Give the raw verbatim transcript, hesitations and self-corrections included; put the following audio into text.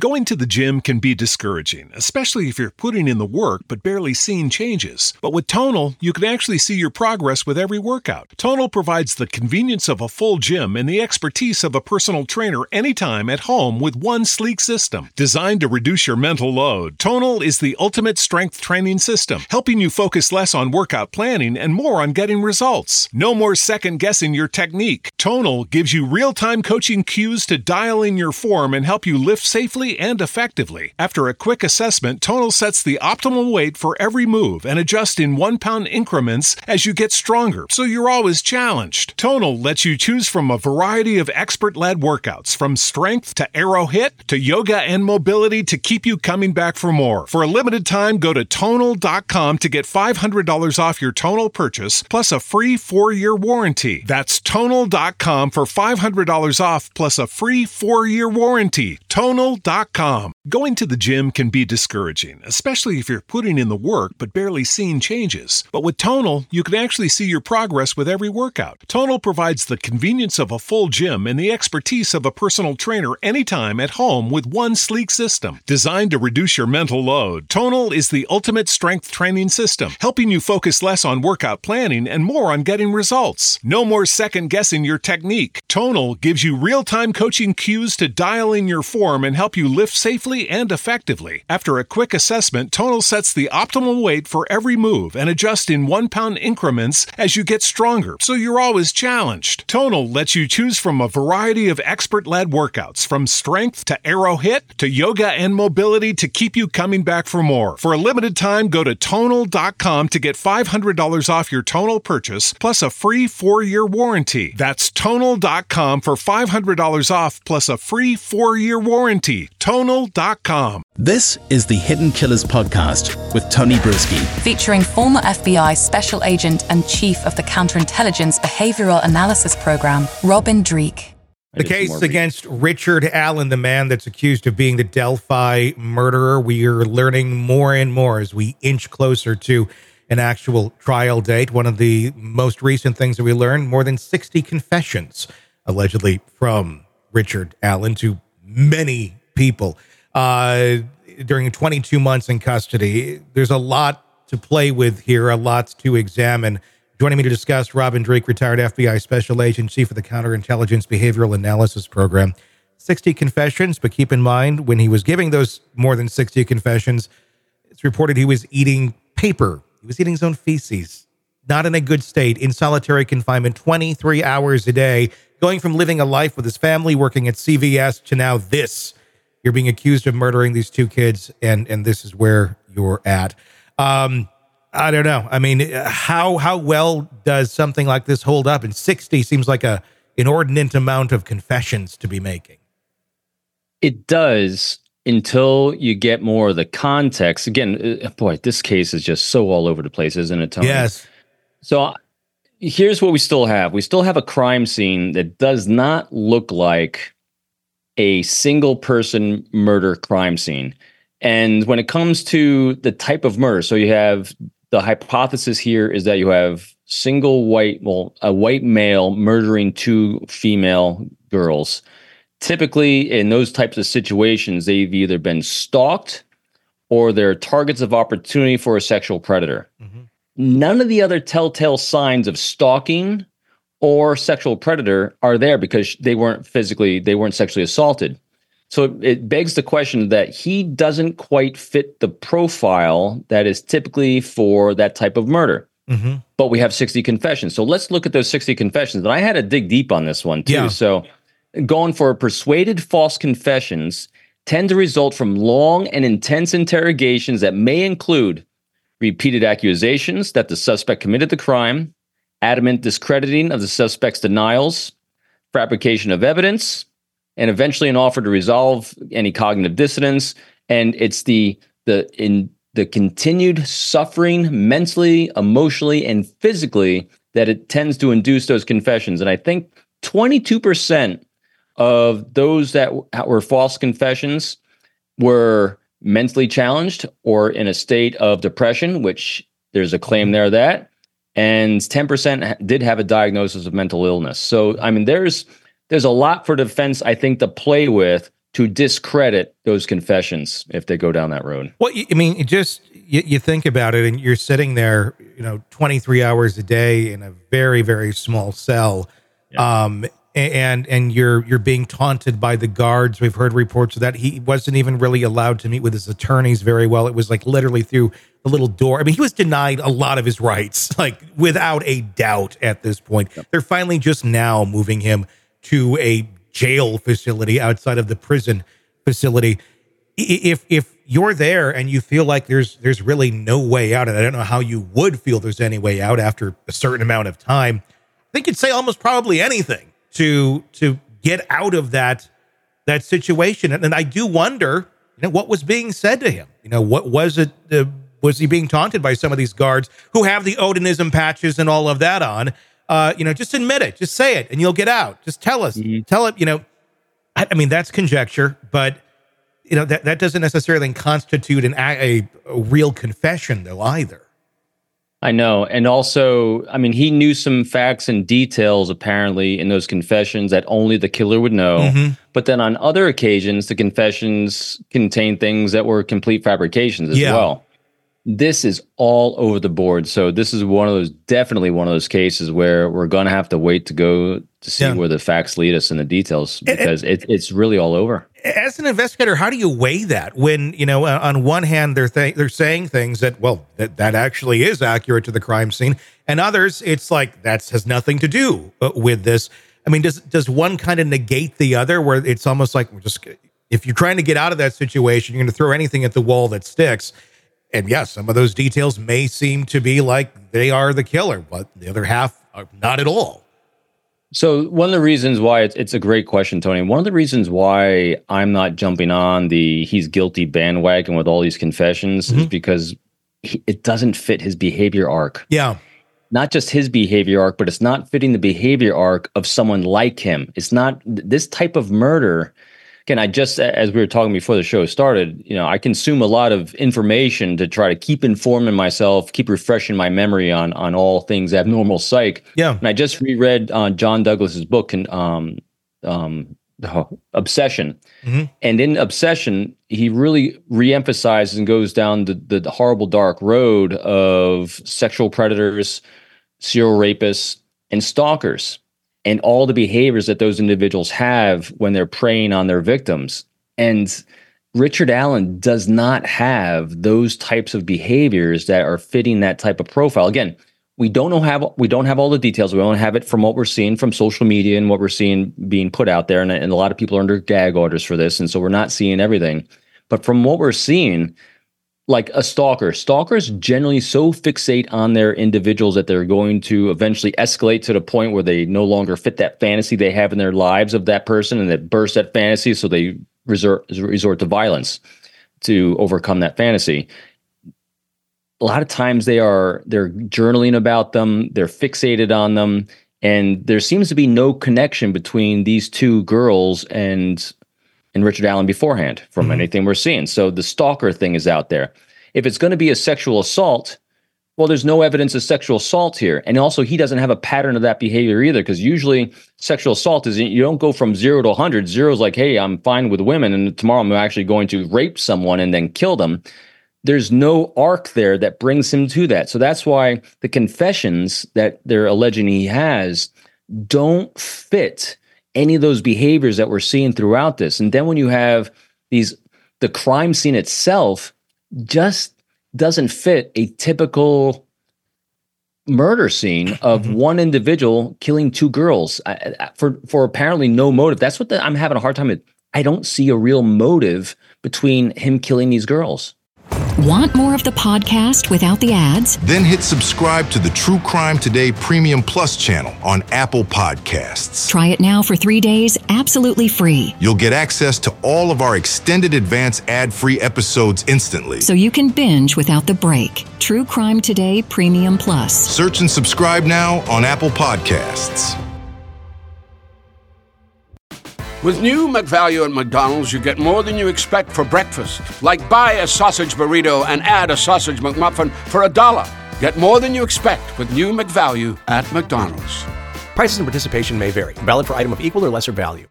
Going to the gym can be discouraging, especially if you're putting in the work but barely seeing changes. But with Tonal, you can actually see your progress with every workout. Tonal provides the convenience of a full gym and the expertise of a personal trainer anytime at home with one sleek system. Designed to reduce your mental load, Tonal is the ultimate strength training system, helping you focus less on workout planning and more on getting results. No more second-guessing your technique. Tonal gives you real-time coaching cues to dial in your form and help you lift safely and effectively. After a quick assessment, Tonal sets the optimal weight for every move and adjusts in one-pound increments as you get stronger, so you're always challenged. Tonal lets you choose from a variety of expert-led workouts, from strength to aero hit to yoga and mobility to keep you coming back for more. For a limited time, go to tonal dot com to get five hundred dollars off your Tonal purchase, plus a free four-year warranty. That's tonal dot com for five hundred dollars off, plus a free four-year warranty. tonal dot com. Going to the gym can be discouraging, especially if you're putting in the work but barely seeing changes. But with Tonal, you can actually see your progress with every workout. Tonal provides the convenience of a full gym and the expertise of a personal trainer anytime at home with one sleek system. Designed to reduce your mental load, Tonal is the ultimate strength training system, helping you focus less on workout planning and more on getting results. No more second-guessing your technique. Tonal gives you real-time coaching cues to dial in your form and help you lift safely and effectively. After a quick assessment, Tonal sets the optimal weight for every move and adjusts in one-pound increments as you get stronger, so you're always challenged. Tonal lets you choose from a variety of expert-led workouts, from strength to aero hit to yoga and mobility to keep you coming back for more. For a limited time, go to tonal dot com to get five hundred dollars off your Tonal purchase, plus a free four-year warranty. That's tonal dot com for five hundred dollars off, plus a free four-year warranty. tonal dot com. This is the Hidden Killers podcast with Tony Brueski, featuring former F B I Special Agent and Chief of the Counterintelligence Behavioral Analysis Program, Robin Dreeke. The case against Richard Allen, the man that's accused of being the Delphi murderer. We are learning more and more as we inch closer to an actual trial date. One of the most recent things that we learned, more than sixty confessions, allegedly from Richard Allen to many people uh, during twenty-two months in custody. There's a lot to play with here, a lot to examine. Joining me to discuss, Robin Dreeke, retired F B I Special Agent, Chief of the Counterintelligence Behavioral Analysis Program. sixty confessions, but keep in mind, when he was giving those more than sixty confessions, it's reported he was eating paper. He was eating his own feces. Not in a good state, in solitary confinement, twenty-three hours a day, going from living a life with his family, working at C V S, to now this. You're being accused of murdering these two kids, and, and this is where you're at. Um, I don't know. I mean, how how well does something like this hold up? And sixty seems like a inordinate amount of confessions to be making. It does, until you get more of the context. Again, boy, this case is just so all over the place, isn't it, Tony? Yes. So here's what we still have. We still have a crime scene that does not look like a single person murder crime scene. And when it comes to the type of murder, so you have the hypothesis here is that you have single white, well, a white male murdering two female girls. Typically, in those types of situations, they've either been stalked or they're targets of opportunity for a sexual predator. Mm-hmm. None of the other telltale signs of stalking or sexual predator are there because they weren't physically, they weren't sexually assaulted. So it begs the question that he doesn't quite fit the profile that is typically for that type of murder. Mm-hmm. But we have sixty confessions. So let's look at those sixty confessions. And I had to dig deep on this one too. Yeah. So going for persuaded false confessions tend to result from long and intense interrogations that may include repeated accusations that the suspect committed the crime, adamant discrediting of the suspect's denials, fabrication of evidence, and eventually an offer to resolve any cognitive dissonance. And it's the the in the continued suffering mentally, emotionally, and physically that it tends to induce those confessions. And I think twenty-two percent of those that were false confessions were mentally challenged or in a state of depression, which there's a claim there that, and ten percent did have a diagnosis of mental illness. So, I mean, there's There's a lot for defense, I think, to play with to discredit those confessions if they go down that road. Well, I mean, it just you, you think about it, and you're sitting there, you know, twenty-three hours a day in a very, very small cell, yeah. um, and and you're you're being taunted by the guards. We've heard reports of that. He wasn't even really allowed to meet with his attorneys very well. It was like literally through the little door. I mean, he was denied a lot of his rights, like without a doubt at this point. Yep. They're finally just now moving him to a jail facility outside of the prison facility. If if you're there and you feel like there's there's really no way out, and I don't know how you would feel there's any way out after a certain amount of time, I think you'd say almost probably anything to to get out of that that situation. And, and I do wonder, you know, what was being said to him. You know, what was it? Uh, was he being taunted by some of these guards who have the Odinism patches and all of that on? Uh, you know, just admit it, just say it, and you'll get out. Just tell us, mm-hmm. tell it. You know, I, I mean, that's conjecture, but you know that that doesn't necessarily constitute an a, a real confession, though, either. I know, and also, I mean, he knew some facts and details apparently in those confessions that only the killer would know. Mm-hmm. But then on other occasions, the confessions contain things that were complete fabrications as yeah. well. This is all over the board. So this is one of those, definitely one of those cases where we're going to have to wait to go to see yeah. where the facts lead us in the details, because it, it's really all over. As an investigator, how do you weigh that when, you know, on one hand, they're th- they're saying things that, well, that, that actually is accurate to the crime scene, and others, it's like, that has nothing to do with this. I mean, does does one kind of negate the other, where it's almost like, we're just, if you're trying to get out of that situation, you're going to throw anything at the wall that sticks. And yes, some of those details may seem to be like they are the killer, but the other half are not at all. So one of the reasons why it's, it's a great question, Tony. One of the reasons why I'm not jumping on the he's guilty bandwagon with all these confessions mm-hmm. is because he, it doesn't fit his behavior arc. Yeah. Not just his behavior arc, but it's not fitting the behavior arc of someone like him. It's not this type of murder. Again, I just, as we were talking before the show started, you know, I consume a lot of information to try to keep informing myself, keep refreshing my memory on on all things abnormal psych. Yeah. And I just reread uh, John Douglas's book, um, um, oh, Obsession. Mm-hmm. And in Obsession, he really reemphasizes and goes down the, the, the horrible dark road of sexual predators, serial rapists, and stalkers, and all the behaviors that those individuals have when they're preying on their victims. And Richard Allen does not have those types of behaviors that are fitting that type of profile. Again, we don't know have we don't have all the details. We don't have it from what we're seeing from social media and what we're seeing being put out there. And, and a lot of people are under gag orders for this, and so we're not seeing everything. But from what we're seeing, like a stalker, stalkers generally so fixate on their individuals that they're going to eventually escalate to the point where they no longer fit that fantasy they have in their lives of that person, and that burst that fantasy, so they resort resort to violence to overcome that fantasy. A lot of times they are they're journaling about them, they're fixated on them, and there seems to be no connection between these two girls and and Richard Allen beforehand from mm-hmm. anything we're seeing. So the stalker thing is out there. If it's going to be a sexual assault, well, there's no evidence of sexual assault here. And also, he doesn't have a pattern of that behavior either, because usually sexual assault is, you don't go from zero to one hundred. Zero is like, hey, I'm fine with women, and tomorrow I'm actually going to rape someone and then kill them. There's no arc there that brings him to that. So that's why the confessions that they're alleging he has don't fit any of those behaviors that we're seeing throughout this. And then when you have these, the crime scene itself just doesn't fit a typical murder scene of mm-hmm. one individual killing two girls I, for for apparently no motive. That's what the, I'm having a hard time with. I don't see a real motive between him killing these girls. Want more of the podcast without the ads? Then hit subscribe to the True Crime Today Premium Plus channel on Apple Podcasts. Try it now for three days, absolutely free. You'll get access to all of our extended advance ad-free episodes instantly, so you can binge without the break. True Crime Today Premium Plus. Search and subscribe now on Apple Podcasts. With new McValue at McDonald's, you get more than you expect for breakfast. Like buy a sausage burrito and add a sausage McMuffin for a dollar. Get more than you expect with new McValue at McDonald's. Prices and participation may vary. Valid for item of equal or lesser value.